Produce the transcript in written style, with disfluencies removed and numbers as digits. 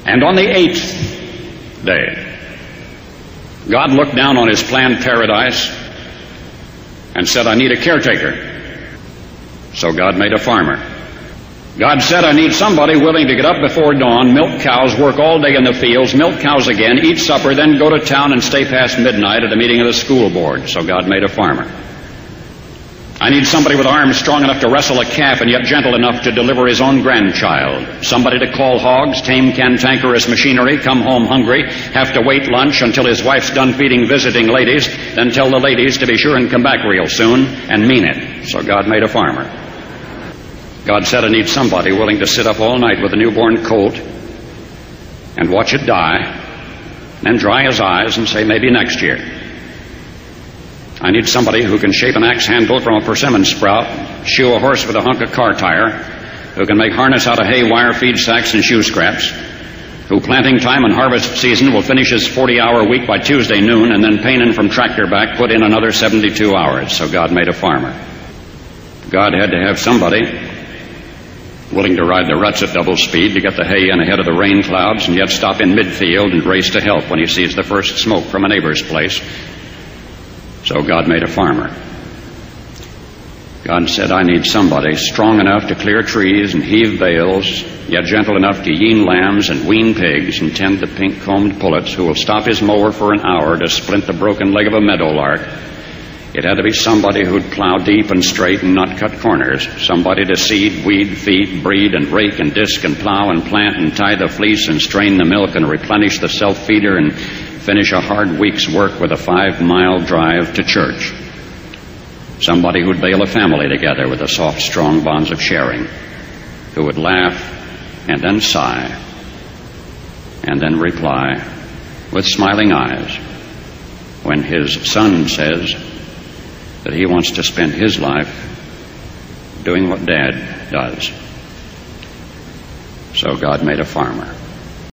And on the 8th day, God looked down on his planned paradise and said, I need a caretaker. So God made a farmer. God said, I need somebody willing to get up before dawn, milk cows, work all day in the fields, milk cows again, eat supper, then go to town and stay past midnight at a meeting of the school board. So God made a farmer. I need somebody with arms strong enough to wrestle a calf and yet gentle enough to deliver his own grandchild. Somebody to call hogs, tame cantankerous machinery, come home hungry, have to wait lunch until his wife's done feeding visiting ladies, then tell the ladies to be sure and come back real soon and mean it. So God made a farmer. God said, I need somebody willing to sit up all night with a newborn colt and watch it die, then dry his eyes and say, maybe next year. I need somebody who can shape an axe handle from a persimmon sprout, shoe a horse with a hunk of car tire, who can make harness out of hay, wire, feed sacks, and shoe scraps, who planting time and harvest season will finish his 40-hour week by Tuesday noon, and then painin' from tractor back put in another 72 hours. So God made a farmer. God had to have somebody willing to ride the ruts at double speed to get the hay in ahead of the rain clouds and yet stop in midfield and race to help when he sees the first smoke from a neighbor's place. So God made a farmer. God said, I need somebody strong enough to clear trees and heave bales, yet gentle enough to yean lambs and wean pigs and tend the pink-combed pullets, who will stop his mower for an hour to splint the broken leg of a meadowlark. It had to be somebody who'd plow deep and straight and not cut corners. Somebody to seed, weed, feed, breed, and rake and disc and plow and plant and tie the fleece and strain the milk and replenish the self-feeder and finish a hard week's work with a 5-mile drive to church. Somebody who'd bail a family together with the soft, strong bonds of sharing, who would laugh and then sigh and then reply with smiling eyes when his son says that he wants to spend his life doing what Dad does. So God made a farmer.